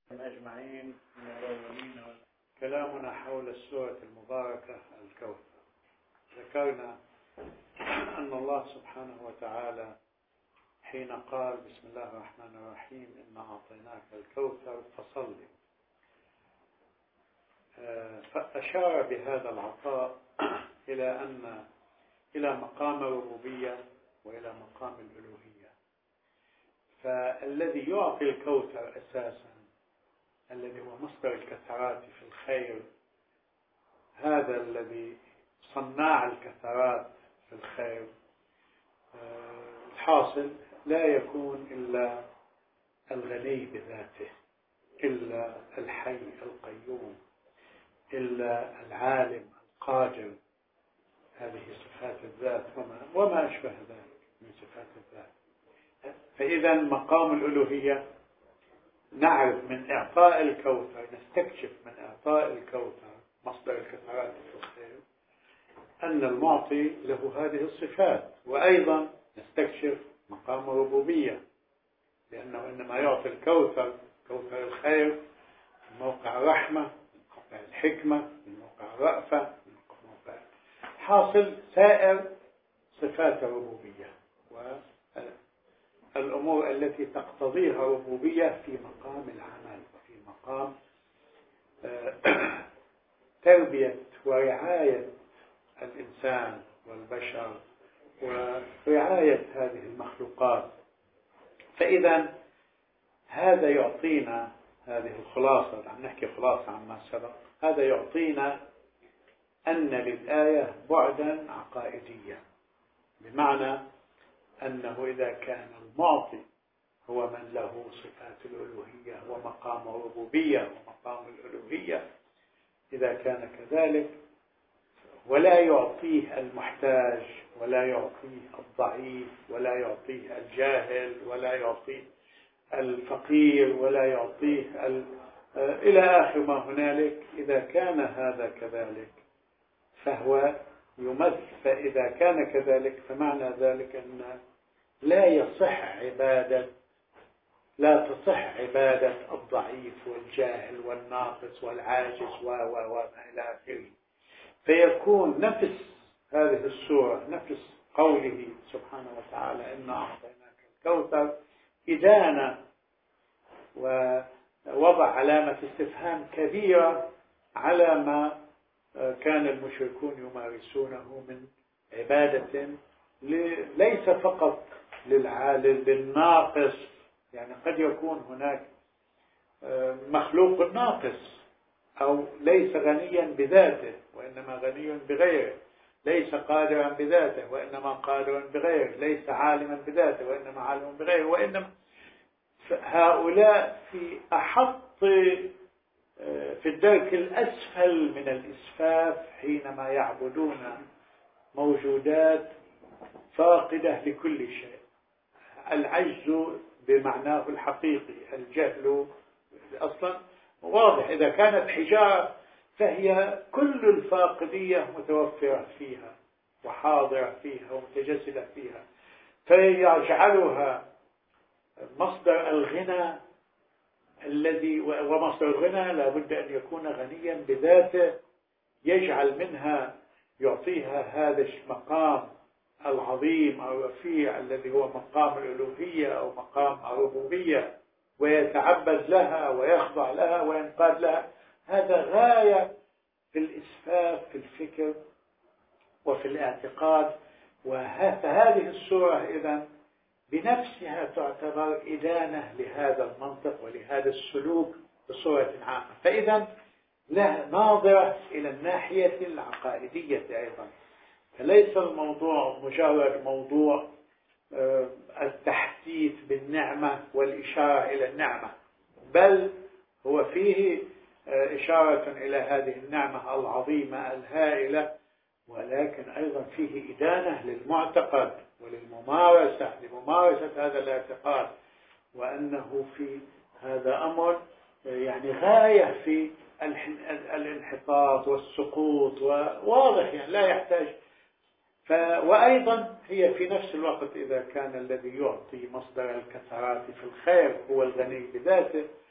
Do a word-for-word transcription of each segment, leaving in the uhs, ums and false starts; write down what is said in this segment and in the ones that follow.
أجمعين من الأولين. كلامنا حول السورة المباركة الكوثر. ذكرنا أن الله سبحانه وتعالى حين قال بسم الله الرحمن الرحيم إنا أعطيناك الكوثر فصل، فأشار بهذا العطاء إلى أن إلى مقام الربوبية وإلى مقام الألوهية. فالذي يعطي الكوثر أساسا الذي هو مصدر الكثرات في الخير، هذا الذي صناع الكثرات في الخير، الحاصل لا يكون إلا الغني بذاته، إلا الحي القيوم، إلا العالم القادر. هذه صفات الذات وما, وما أشبه ذلك من صفات الذات. فإذا مقام الألوهية نعرف من إعطاء الكوثر، نستكشف من إعطاء الكوثر مصدر الكثرات في الخير أن المعطي له هذه الصفات. وأيضا نستكشف مقام الربوبية، لأنه إنما يعطي الكوثر كوثر الخير من موقع الرحمة، من موقع الحكمة، من موقع الرأفة، من موقع حاصل سائر صفات الربوبية والأمور التي تقتضيها ربوبية في مقام العمل وفي مقام تربية ورعاية الإنسان والبشر ورعاية هذه المخلوقات. فإذا هذا يعطينا هذه الخلاصة، عم نحكي خلاصة عما سبق، هذا يعطينا أن للآية بعدا عقائديا، بمعنى أنه إذا كان المعطي هو من له صفات الألوهية ومقام الربوبية ومقام الألوهية، إذا كان كذلك ولا يعطيه المحتاج ولا يعطيه الضعيف ولا يعطيه الجاهل ولا يعطيه الفقير ولا يعطيه ال... إلى آخر ما هنالك، إذا كان هذا كذلك فهو يمثل. فإذا كان كذلك فمعنى ذلك أن لا يصح عبادة لا تصح عبادة الضعيف والجاهل والناقص والعاجز و و و إلى آخره. فيكون نفس هذه السورة نفس قوله سبحانه وتعالى إنا أعطيناك الكوثر إدانة ووضع علامة استفهام كبيرة على ما كان المشركون يمارسونه من عبادة ليس فقط للعالم للناقص. يعني قد يكون هناك مخلوق ناقص أو ليس غنيا بذاته وإنما غني بغيره، ليس قادرا بذاته وإنما قادر بغيره، ليس عالما بذاته وإنما عالم بغيره، وإنما هؤلاء في أحط في الدرك الأسفل من الإسفاف حينما يعبدون موجودات فاقدة لكل شيء. العجز بمعناه الحقيقي، الجهل أصلا واضح. إذا كانت حجارة فهي كل الفاقدية متوفرة فيها وحاضرة فيها ومتجسدة فيها، فيجعلها مصدر الغنى الذي ومصدر الغنى لا بد أن يكون غنيا بذاته، يجعل منها يعطيها هذا المقام العظيم أو الرفيع الذي هو مقام الألوهية أو مقام الربوبية، ويتعبد لها ويخضع لها وينقاد لها. هذا غاية في الإسفاف في الفكر وفي الاعتقاد. فهذه السورة إذن بنفسها تعتبر إدانة لهذا المنطق ولهذا السلوك بصورة عامة. فإذا له ناظرة إلى الناحية العقائدية أيضا، فليس الموضوع مجرد موضوع التحديث بالنعمة والإشارة إلى النعمة، بل هو فيه إشارة إلى هذه النعمة العظيمة الهائلة، ولكن أيضا فيه إدانة للمعتقد وللممارسة لممارسة هذا الاعتقاد، وأنه في هذا أمر يعني غاية في الانحطاط والسقوط، وواضح يعني لا يحتاج. ف... وأيضا هي في نفس الوقت إذا كان الذي يعطي مصدر الكثرات في الخير هو الغني بذاته،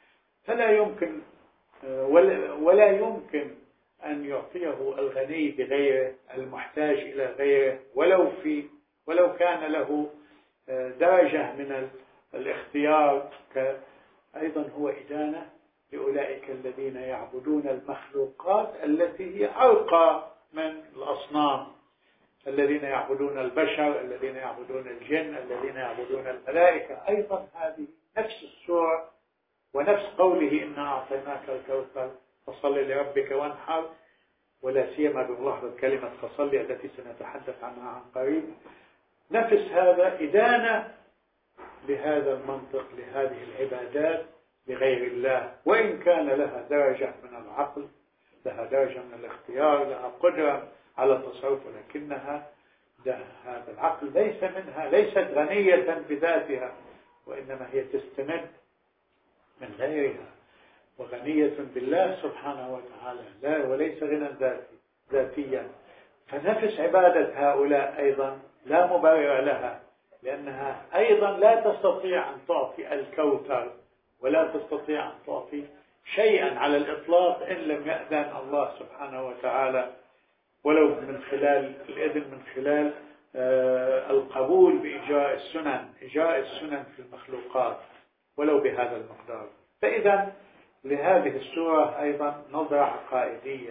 فلا يمكن ولا يمكن أن يعطيه الغني بغيره المحتاج إلى غيره ولو في ولو كان له درجة من الاختيار. أيضا هو إدانة لأولئك الذين يعبدون المخلوقات التي هي أرقى من الأصنام، الذين يعبدون البشر، الذين يعبدون الجن، الذين يعبدون الملائكة. أيضا هذه نفس السورة ونفس قوله إنا أعطيناك الكوثر فصل لربك وانحر، ولا سيما بملاحظة كلمة فصل التي سنتحدث عنها عن قريب. نفس هذا إدانة لهذا المنطق، لهذه العبادات لغير الله، وإن كان لها درجة من العقل، لها درجة من الاختيار، لها قدرة على التصرف، ولكنها هذا العقل ليس منها، ليست غنية بذاتها، وإنما هي تستمد من غيرها، وغنية بالله سبحانه وتعالى لا وليس غنى ذاتي ذاتيا. فنفس عبادة هؤلاء أيضا لا مبرر لها، لأنها أيضا لا تستطيع أن تعطي الكوثر، ولا تستطيع أن تعطي شيئا على الإطلاق إن لم يأذن الله سبحانه وتعالى، ولو من خلال الإذن، من خلال آه القبول بإجراء السنن، إجراء السنن في المخلوقات ولو بهذا المقدار. فإذا لهذه السورة أيضا نظرة عقائدية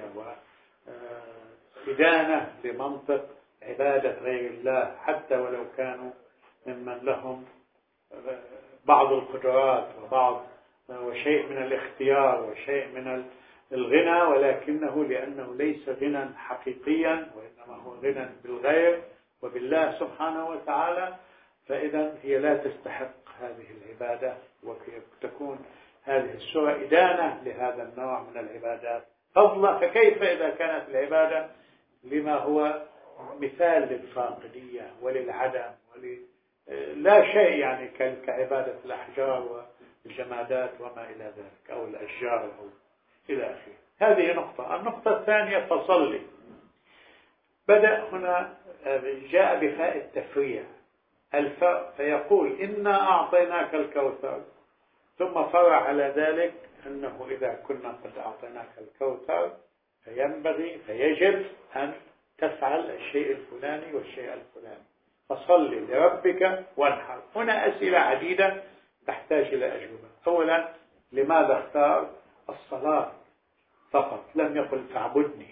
وإدانة لمنطق عبادة غير الله، حتى ولو كانوا ممن لهم بعض القدرات وبعض وشيء من الاختيار وشيء من الغنى، ولكنه لأنه ليس غنى حقيقيا وإنما هو غنى بالغير وبالله سبحانه وتعالى. فإذا هي لا تستحق هذه العبادة، وتكون هذه السورة إدانة لهذا النوع من العبادات فضلا. فكيف إذا كانت العبادة لما هو مثال للفاقدية وللعدم ول لا شيء، يعني كعبادة الأحجار والجمادات وما إلى ذلك، أو الأشجار أو إلى آخره. هذه نقطة. النقطة الثانية فصلي. بدأ هنا جاء بفاء التفريع الفاء، فيقول إنا أعطيناك الكوثر، ثم فرع على ذلك أنه إذا كنا قد أعطيناك الكوثر فينبغي فيجب أن تفعل الشيء الفلاني والشيء الفلاني، فصل لربك وانحر. هنا أسئلة عديدة تحتاج إلى أجوبة. أولا، لماذا اختار الصلاة فقط؟ لم يقل فاعبدني،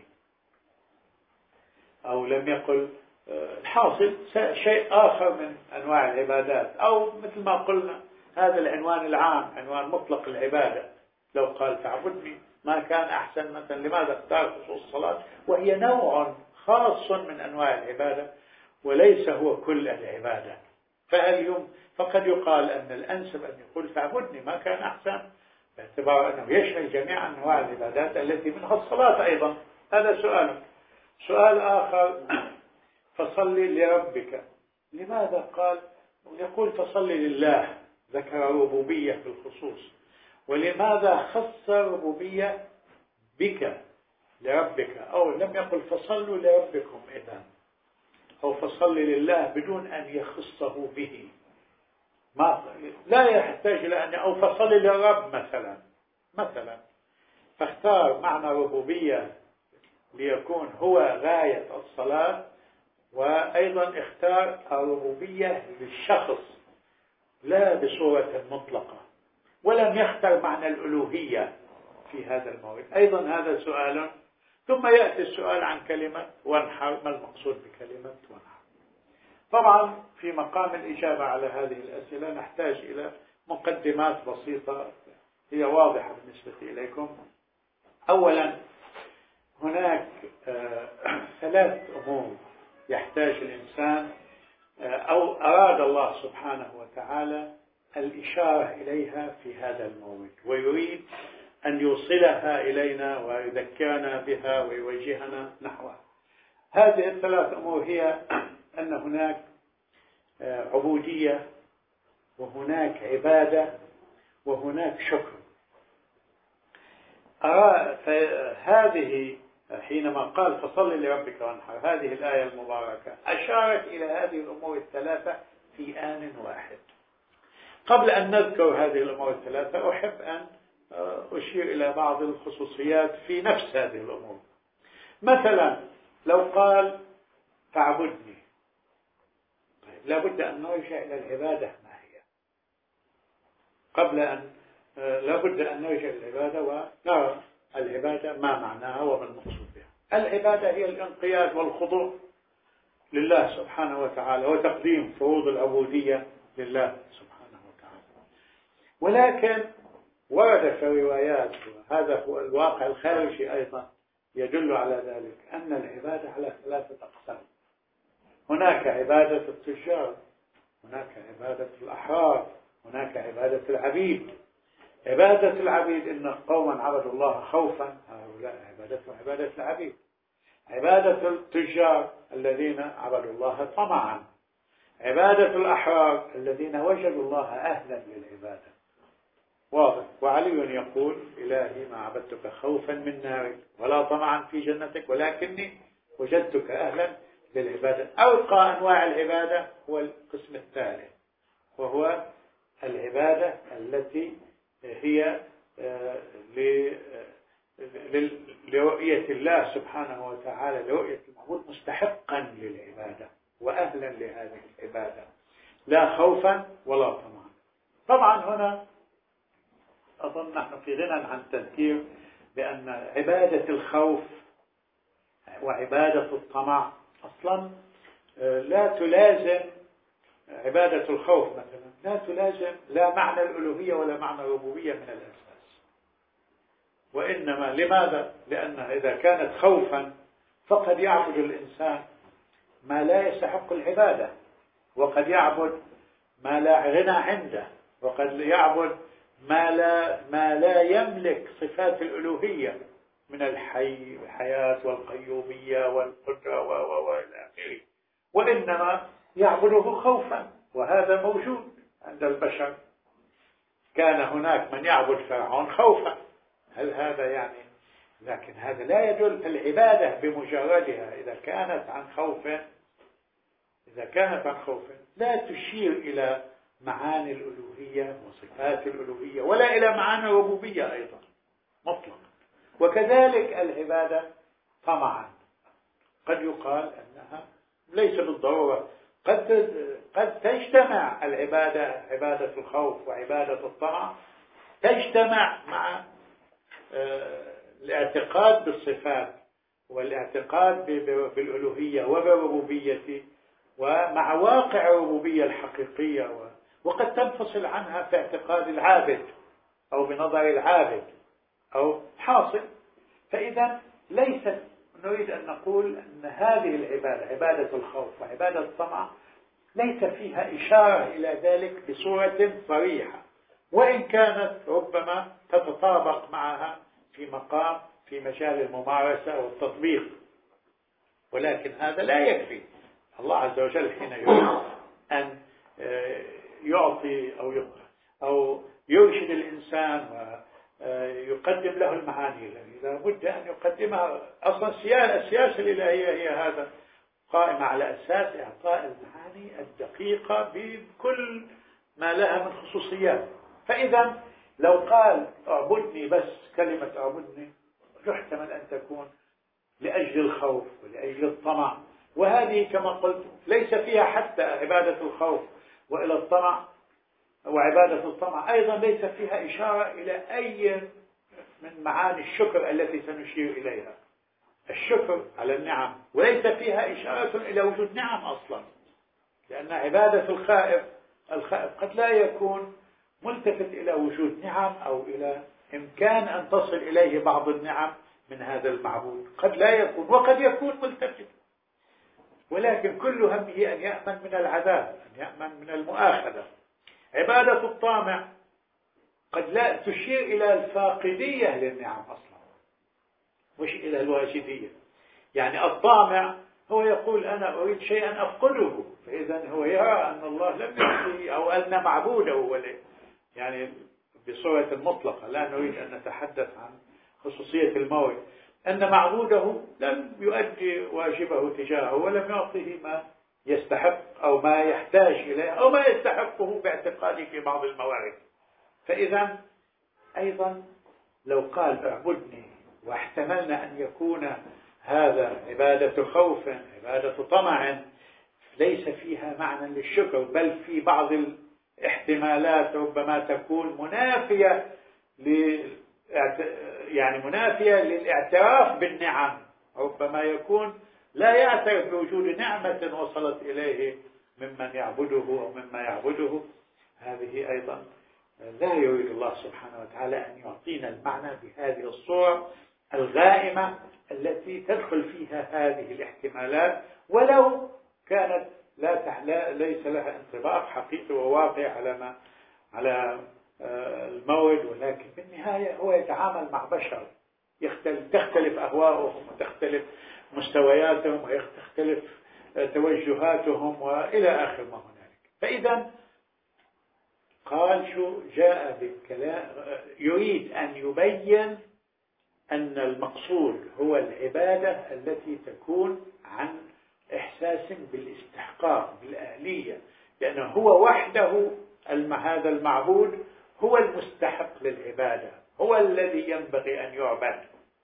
أو لم يقل الحاصل شيء آخر من أنواع العبادات، أو مثل ما قلنا هذا العنوان العام، عنوان مطلق العبادة. لو قال فاعبدني ما كان أحسن مثلا. لماذا اختار خصوص الصلاة وهي نوع خاص من أنواع العبادة وليس هو كل العبادة؟ فهل يوم فقد يقال أن الأنسب أن يقول فاعبدني ما كان أحسن، باعتبار أنه يشمل جميع أنواع العبادات التي منها الصلاة أيضا. هذا سؤال. سؤال آخر، فصلي لربك. لماذا قال يقول فصلي لله؟ ذكر ربوبية بالخصوص، ولماذا خص ربوبية بك لربك؟ أو لم يقل فصلوا لربكم إذن، أو فصلي لله بدون أن يخصه به؟ ما لا يحتاج إلى أن أو فصلي للرب مثلا مثلا فاختار معنى ربوبية ليكون هو غاية الصلاة، وأيضا اختار الربوبية للشخص لا بصورة مطلقة، ولم يختار معنى الألوهية في هذا الموضوع. أيضا هذا سؤال. ثم يأتي السؤال عن كلمة وانحر، ما المقصود بكلمة وانحر؟ طبعا في مقام الإجابة على هذه الأسئلة نحتاج إلى مقدمات بسيطة هي واضحة بالنسبة إليكم. أولا، هناك آه ثلاث أمور يحتاج الإنسان آه أو أراد الله سبحانه وتعالى الإشارة إليها في هذا الموعد، ويريد أن يوصلها إلينا ويذكرنا بها ويوجهنا نحوها. هذه الثلاث أمور هي أن هناك آه عبودية، وهناك عبادة، وهناك شكر. هذه حينما قال فصل لربك وانحر، هذه الآية المباركة أشارت إلى هذه الأمور الثلاثة في آن واحد. قبل أن نذكر هذه الأمور الثلاثة أحب أن أشير إلى بعض الخصوصيات في نفس هذه الأمور. مثلا لو قال فاعبدني، طيب لابد أن نرجع إلى العبادة ما هي، قبل أن لابد أن نرجع إلى العبادة ونرى العبادة ما معناها وما المقصود بها. العبادة هي الانقياد والخضوع لله سبحانه وتعالى وتقديم فروض العبودية لله سبحانه وتعالى. ولكن ورد في الروايات، وهذا هو الواقع الخارجي أيضا يدل على ذلك، أن العبادة على ثلاثة أقسام. هناك عبادة التجار، هناك عبادة الأحرار، هناك عبادة العبيد. عبادة العبيد إن قوما عبدوا الله خوفا، هؤلاء عبادتهم عبادة العبيد. عبادة التجار الذين عبدوا الله طمعا. عبادة الأحرار الذين وجدوا الله أهلا للعبادة. واضح. وعلي يقول إلهي ما عبدتك خوفا من نارك ولا طمعا في جنتك ولكني وجدتك أهلا للعبادة. أوقع أنواع العبادة هو القسم الثالث، وهو العبادة التي هي لرؤية الله سبحانه وتعالى، لرؤية المعبود مستحقا للعبادة وأهلا لهذه العبادة، لا خوفا ولا طمعا. طبعا هنا أظن نحن في غنى عن تذكير بأن عبادة الخوف وعبادة الطمع أصلا لا تلازم. عبادة الخوف مثلا لا تلازم لا معنى الألوهية ولا معنى الربوبية من الأساس. وإنما لماذا؟ لأنها إذا كانت خوفا فقد يعبد الإنسان ما لا يستحق العبادة، وقد يعبد ما لا غنى عنده، وقد يعبد ما لا ما لا يملك صفات الألوهية من الحي والحياة والقيومية والقدرة وإلى آخره، وإنما يعبده خوفا، وهذا موجود عند البشر. كان هناك من يعبد فرعون خوفا، هل هذا يعني؟ لكن هذا لا يدل. العبادة بمجردها إذا كانت عن خوف إذا كانت عن خوف لا تشير إلى معاني الألوهية وصفات الألوهية ولا إلى معاني الربوبية أيضا مطلقا. وكذلك العبادة طمعا قد يقال أنها ليس بالضرورة، قد قد تجتمع العبادة، عبادة الخوف وعبادة الطمع تجتمع مع الاعتقاد بالصفات والاعتقاد بالألوهية وبالربوبية ومع واقع الربوبية الحقيقية، وقد تنفصل عنها في اعتقاد العابد أو بنظر العابد أو حاصل. فإذا ليست نريد أن نقول أن هذه العبادة عبادة الخوف وعبادة الطمع ليس فيها إشارة إلى ذلك بصورة صريحة، وإن كانت ربما تتطابق معها في مقام في مجال الممارسة والتطبيق، ولكن هذا لا يكفي. الله عز وجل حين يريد أن يعطي أو أو يرشد الإنسان ويقدم له المعاني التي لا بد أن يقدمها. أصلا السياسة الإلهية هي هذا، قائمة على أساس إعطاء المعاني الدقيقة بكل ما لها من خصوصيات. فإذا لو قال اعبدني بس، كلمة اعبدني يحتمل أن تكون لأجل الخوف ولأجل الطمع، وهذه كما قلت ليس فيها حتى عبادة الخوف وإلى الطمع وعبادة الطمع أيضا ليس فيها إشارة إلى أي من معاني الشكر التي سنشير إليها، الشكر على النعم، وليس فيها إشارة إلى وجود نعم أصلا، لأن عبادة الخائف الخائف قد لا يكون ملتفت إلى وجود نعم أو إلى إمكان أن تصل إليه بعض النعم من هذا المعبود، قد لا يكون، وقد يكون ملتفت، ولكن كل همه أن يأمن من العذاب، أن يأمن من المؤاخذة. عبادة الطامع قد لا تشير إلى الفاقدية للنعم أصلا، مش إلى الواجدية. يعني الطامع هو يقول أنا أريد شيئا أفقده، فإذا هو يرى أن الله لم يعطيه أو أن معبوده، يعني بصورة مطلقة، لا نريد أن نتحدث عن خصوصية الموت، أن معبوده لم يؤدي واجبه تجاهه ولم يعطيه ما يستحق أو ما يحتاج إليه أو ما يستحقه باعتقاده في بعض الموارد. فإذا أيضا لو قال اعبدني واحتملنا أن يكون هذا عبادة خوف عبادة طمع ليس فيها معنى للشكر، بل في بعض الاحتمالات ربما تكون منافية ل يعني منافية للاعتراف بالنعم، ربما يكون لا يعترف بوجود نعمة وصلت إليه ممن يعبده أو مما يعبده. هذه أيضا لا يريد الله سبحانه وتعالى أن يعطينا المعنى بهذه الصورة الغائمة التي تدخل فيها هذه الاحتمالات، ولو كانت لا ليس لها انطباق حقيقي وواقع على ما على الموعد، ولكن بالنهاية هو يتعامل مع بشر يختلف تختلف أهواؤهم وتختلف مستوياتهم وتختلف توجهاتهم وإلى آخر ما هنالك. فإذا قال شو جاء بالكلام يريد أن يبين أن المقصود هو العبادة التي تكون عن إحساس بالاستحقاق بالأهلية، لأنه هو وحده هذا المعبود هو المستحق للعبادة، هو الذي ينبغي أن يعبد.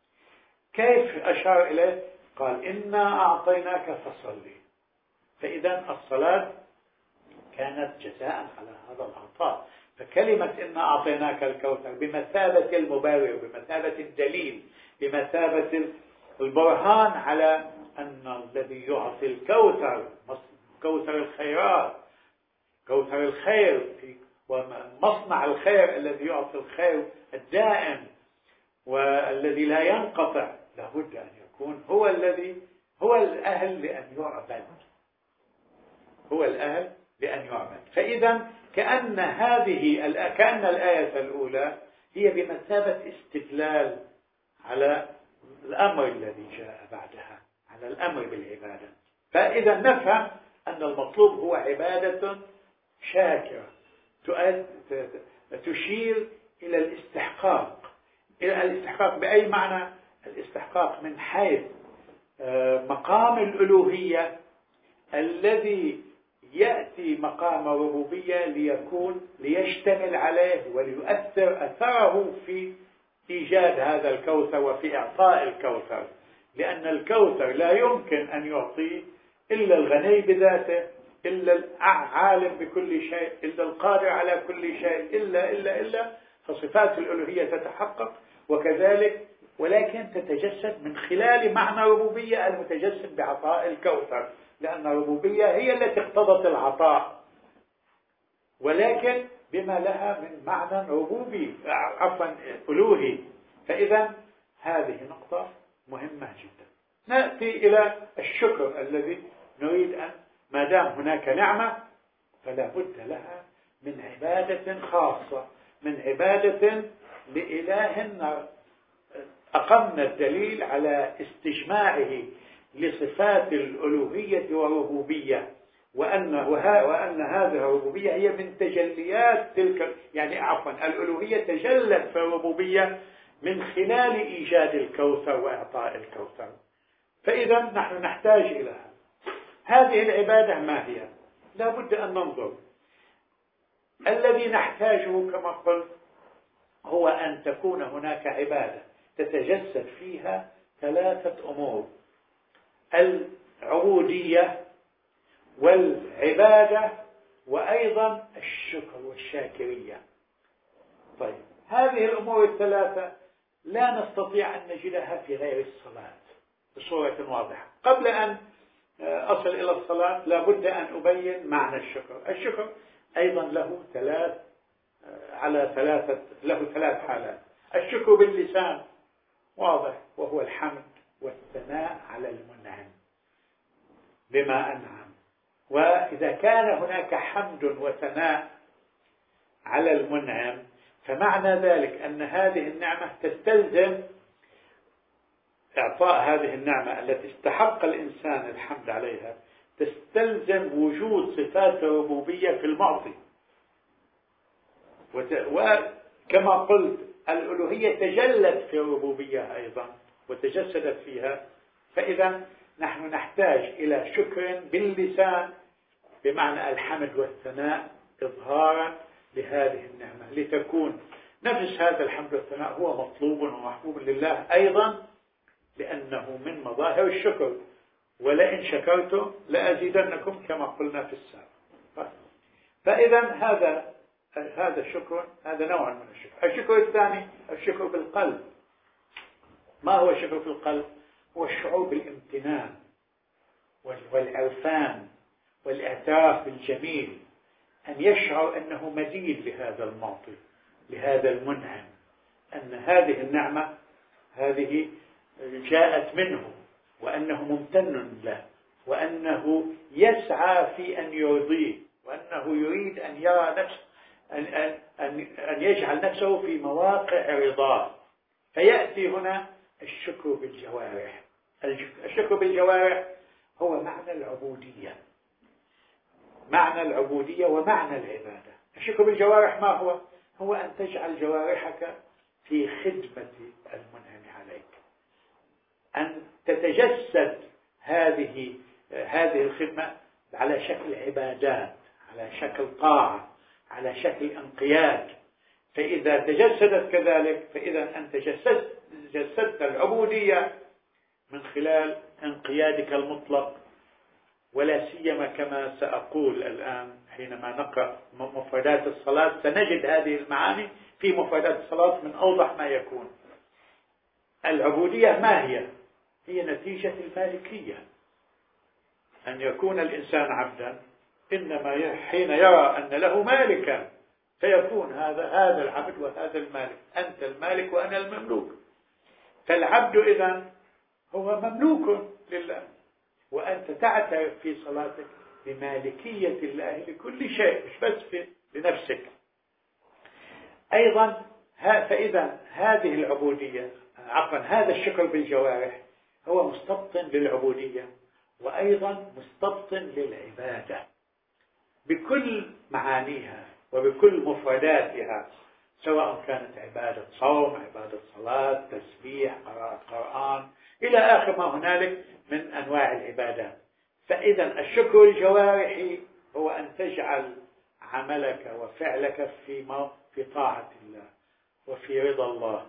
كيف أشار إليه؟ قال إنا أعطيناك فصلي. فإذا الصلاة كانت جزاء على هذا العطاء. فكلمة إنا أعطيناك الكوثر بمثابة المبرر، بمثابة الدليل، بمثابة البرهان على أن الذي يعطي الكوثر كوثر الخيرات كوثر الخير ومصنع الخير الذي يعطي الخير الدائم والذي لا ينقطع لابد أن يكون هو الذي هو الأهل لأن يعبد هو الأهل لأن يعبد. فإذا كأن هذه كأن الآية الأولى هي بمثابة استدلال على الأمر الذي جاء بعدها، على الأمر بالعبادة. فإذا نفهم أن المطلوب هو عبادة شاكرة تشير إلى الاستحقاق إلى الاستحقاق بأي معنى؟ الاستحقاق من حيث مقام الألوهية الذي يأتي مقام ربوبية ليكون ليشتمل عليه وليؤثر أثره في إيجاد هذا الكوثر وفي إعطاء الكوثر، لأن الكوثر لا يمكن أن يعطيه إلا الغني بذاته، إلا العالم بكل شيء، إلا القادر على كل شيء، إلا إلا إلا فصفات الألوهية تتحقق وكذلك، ولكن تتجسد من خلال معنى ربوبية المتجسد بعطاء الكوثر، لأن الربوبية هي التي اقتضت العطاء، ولكن بما لها من معنى ربوبي عفوا ألوهي. فإذا هذه نقطة مهمة جدا. نأتي إلى الشكر الذي نريد أن ما دام هناك نعمة فلا بد لها من عبادة خاصة، من عبادة لإله أقمنا الدليل على استجماعه لصفات الألوهية والربوبية، وأن, وأن هذه الربوبية هي من تجليات تلك، يعني عفوا الألوهية تجلت في الربوبية من خلال إيجاد الكوثر وإعطاء الكوثر. فإذا نحن نحتاج إلى هذه العبادة. ما هي؟ لا بد أن ننظر. الذي نحتاجه كما قلت هو أن تكون هناك عبادة تتجسد فيها ثلاثة أمور: العبودية والعبادة وأيضا الشكر والشاكرية. طيب هذه الأمور الثلاثة لا نستطيع أن نجدها في غير الصلاة بصورة واضحة. قبل أن أصل إلى الصلاة لابد أن أبين معنى الشكر. الشكر أيضا له ثلاث على ثلاثة له ثلاث حالات. الشكر باللسان واضح، وهو الحمد والثناء على المنعم بما أنعم. وإذا كان هناك حمد وثناء على المنعم فمعنى ذلك أن هذه النعمة تستلزم إعطاء هذه النعمة التي استحق الإنسان الحمد عليها، تستلزم وجود صفات الربوبية في المعطي. وكما قلت الألوهية تجلت في الربوبية أيضا وتجسدت فيها. فإذا نحن نحتاج إلى شكر باللسان بمعنى الحمد والثناء إظهارا لهذه النعمة، لتكون نفس هذا الحمد والثناء هو مطلوب ومحبوب لله أيضا، لأنه من مظاهر الشكر. ولئن شكرتم لأزيدنكم كما قلنا في السابق. فإذا هذا هذا الشكر، هذا نوع من الشكر. الشكر الثاني الشكر بالقلب. ما هو الشكر في القلب؟ هو الشعور بالامتنان والعرفان والاعتراف بالجميل، أن يشعر أنه مدين لهذا المعطي، لهذا المنعم، أن هذه النعمة هذه جاءت منه، وأنه ممتن له، وأنه يسعى في أن يرضيه، وأنه يريد أن يرى نفسه أن, أن, أن, أن يجعل نفسه في مواقع رضاه. فيأتي هنا الشكر بالجوارح. الشكر بالجوارح هو معنى العبودية، معنى العبودية ومعنى العبادة. الشكر بالجوارح ما هو؟ هو أن تجعل جوارحك في خدمة المنعم عليك، أن تتجسد هذه هذه الخدمة على شكل عبادات، على شكل طاعة، على شكل انقياد. فإذا تجسدت كذلك، فإذا أنت جسدت جسدت العبودية من خلال انقيادك المطلق. ولا سيما كما سأقول الآن حينما نقرأ مفردات الصلاة سنجد هذه المعاني في مفردات الصلاة من أوضح ما يكون. العبودية ما هي؟ هي نتيجة المالكية، أن يكون الإنسان عبدا إنما حين يرى أن له مالكا، فيكون هذا هذا العبد وهذا المالك، أنت المالك وأنا المملوك. فالعبد إذن هو مملوك لله، وأنت تعترف في صلاتك بمالكية الله لكل شيء، مش بس في لنفسك أيضا. فإذا هذه العبودية عفوا هذا الشكر بالجوارح هو مستبطن للعبودية، وأيضا مستبطن للعبادة بكل معانيها وبكل مفرداتها، سواء كانت عبادة صوم، عبادة صلاة، تسبيح، قراءة قرآن، إلى آخر ما هنالك من أنواع العبادات. فإذا الشكر الجوارحي هو أن تجعل عملك وفعلك في في طاعة الله وفي رضا الله،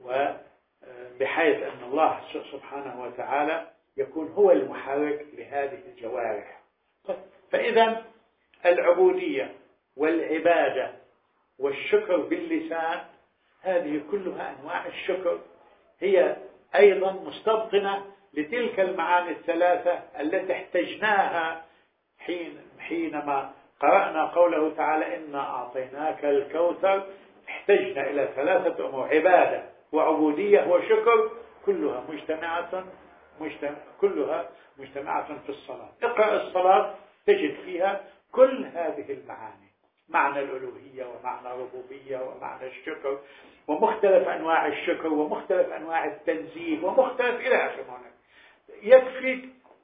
وبحيث أن الله سبحانه وتعالى يكون هو المحرك لهذه الجوارح. فإذا العبودية والعبادة والشكر باللسان هذه كلها أنواع الشكر، هي أيضا مستبطنة لتلك المعاني الثلاثة التي احتجناها حين حينما قرأنا قوله تعالى إنا أعطيناك الكوثر. احتجنا إلى ثلاثة أمور: عبادة وعبودية وشكر، كلها مجتمعة مجتمع كلها مجتمعة في الصلاة. اقرأ الصلاة تجد فيها كل هذه المعاني، معنى الألوهية ومعنى الربوبية ومعنى الشكر ومختلف أنواع الشكر ومختلف أنواع التنزيه ومختلف إلى آخره. يكفيك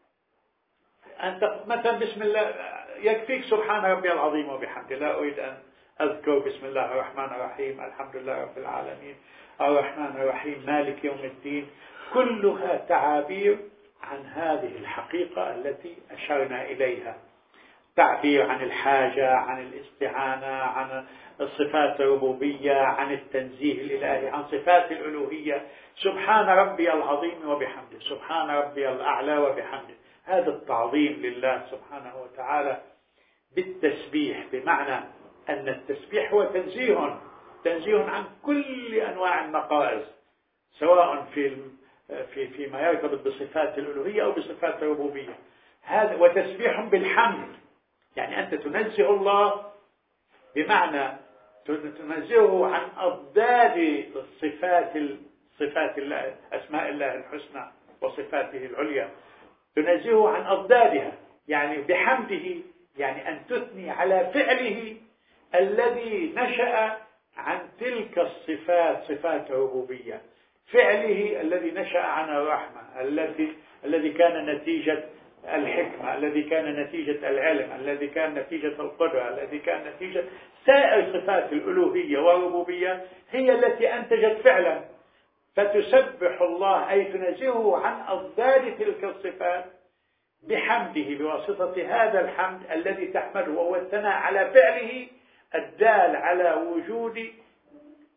أنت مثلا بسم الله، يكفيك سبحان ربي العظيم وبحمده. لا أريد أن أذكر بسم الله الرحمن الرحيم، الحمد لله رب العالمين، الرحمن الرحيم، مالك يوم الدين. كلها تعابير عن هذه الحقيقة التي أشرنا إليها، تعبير عن الحاجة، عن الاستعانة، عن صفات الربوبية، عن التنزيه الإلهي، عن صفات الألوهية. سبحان ربي العظيم وبحمده، سبحان ربي الأعلى وبحمده. هذا التعظيم لله سبحانه وتعالى بالتسبيح، بمعنى أن التسبيح هو تنزيه تنزيه عن كل أنواع النقائص، سواء في في فيما يرتبط بصفات الألوهية أو بصفات الربوبية. هذا وتسبيح بالحمد، يعني أنت تنزه الله بمعنى تنزهه عن أضداد صفات صفات الله، أسماء الله الحسنى وصفاته العليا، تنزهه عن أضدادها. يعني بحمده يعني أن تثني على فعله الذي نشأ عن تلك الصفات، صفات الربوبية، فعله الذي نشأ عن الرحمة، الذي الذي كان نتيجة الحكمة، الذي كان نتيجة العلم، الذي كان نتيجة القدرة، الذي كان نتيجة سائر صفات الألوهية والربوبية، هي التي أنتجت فعلا. فتسبح الله أي تنزهه عن أضداد تلك الصفات بحمده، بواسطة هذا الحمد الذي تحمده، وهو الثناء على فعله الدال على وجود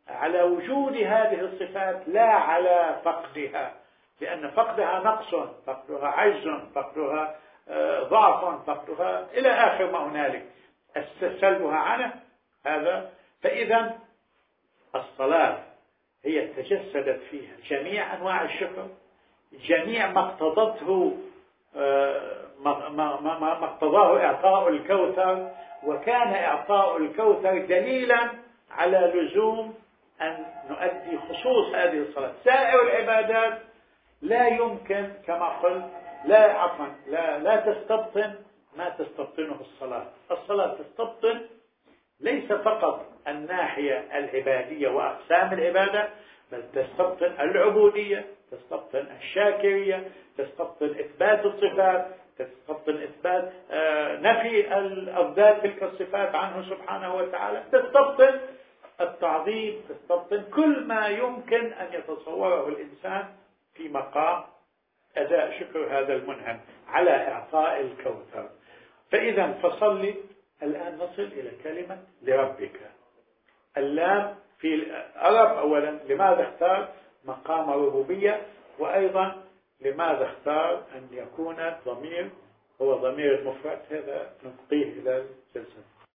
على وجود هذه الصفات لا على فقدها، لأن فقدها نقص، فقدها عجز، فقدها ضعف، فقدها إلى آخر ما هنالك، سلبها عنه هذا. فإذا الصلاة هي تجسدت فيها جميع أنواع الشكر، جميع ما اقتضته ما, ما, ما, ما اقتضاه إعطاء الكوثر، وكان إعطاء الكوثر دليلا على لزوم أن نؤدي خصوص هذه الصلاة. سائر العبادات لا يمكن كما قلت لا عفوا لا, لا تستبطن ما تستبطنه الصلاة. الصلاة تستبطن ليس فقط الناحية العبادية وأقسام العبادة، بل تستبطن العبودية، تستبطن الشاكرية، تستبطن إثبات الصفات، تستبطن إثبات نفي الذات تلك الصفات عنه سبحانه وتعالى، تستبطن التعظيم، تستبطن كل ما يمكن أن يتصوره الإنسان في مقام أداء شكر هذا المنعم على إعطاء الكوثر. فإذا فصلي. الآن نصل إلى كلمة لربك. اللام في العرب أولا لماذا اختار مقام ربوبية، وأيضا لماذا اختار أن يكون ضمير هو ضمير المفرد، هذا نبقيه إلى الجلسة.